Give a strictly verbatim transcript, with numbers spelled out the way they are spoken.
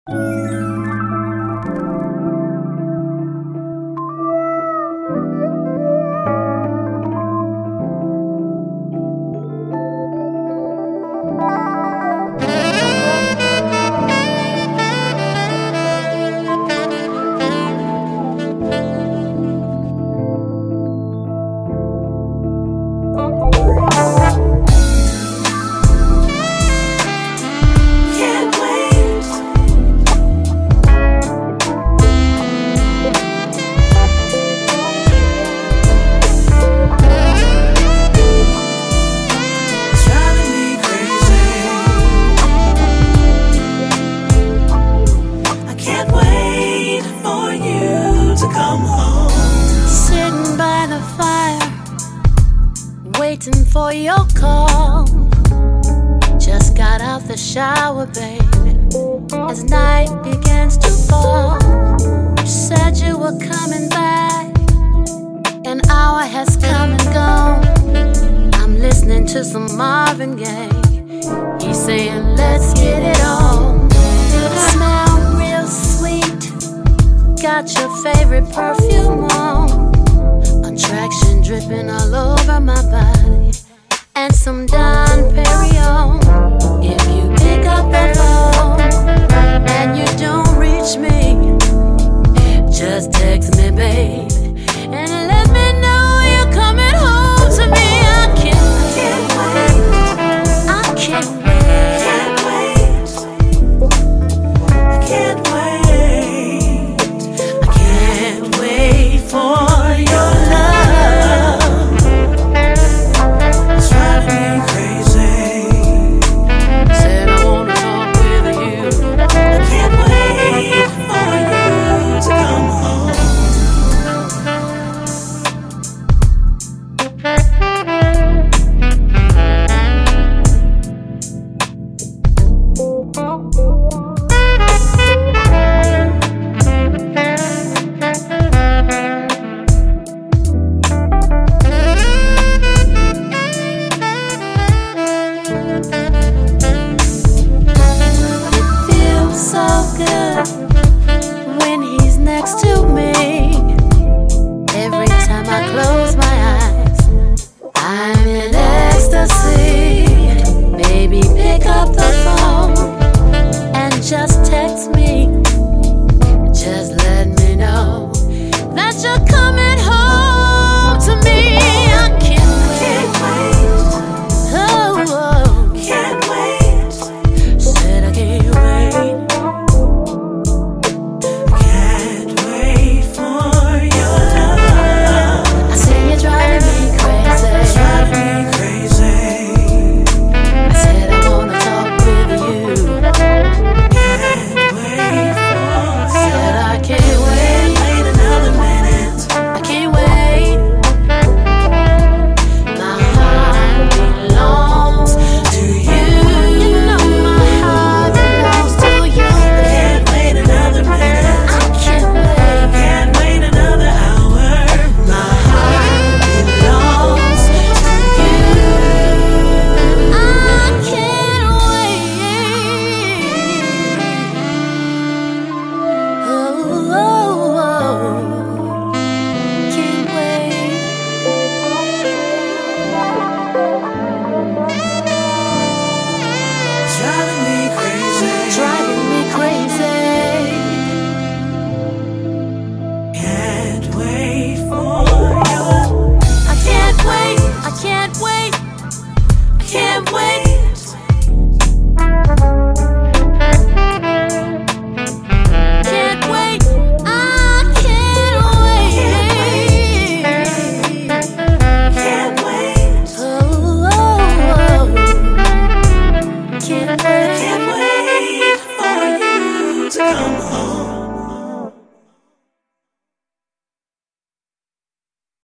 Waiting for your call. Just got out the shower, baby, as night begins to fall. You said you were coming back. An hour has come and gone. I'm listening to some Marvin Gaye. He's saying, let's get it on. Smell real sweet. Got your favorite perfume on. Attraction dripping all over my body, and some Dom Perignon. If you pick up the phone and you don't reach me, just text me, babe, and let me know you're coming home to me. I can't, I can't wait. I can't wait. I can't wait. I can't wait for your love. It's driving me crazy. Said I wanna talk with you. I can't wait for you to come home. When he's next to me, every time I close my eyes, I'm in ecstasy. Baby, pick up the phone and just text me. Just let me know that you're coming.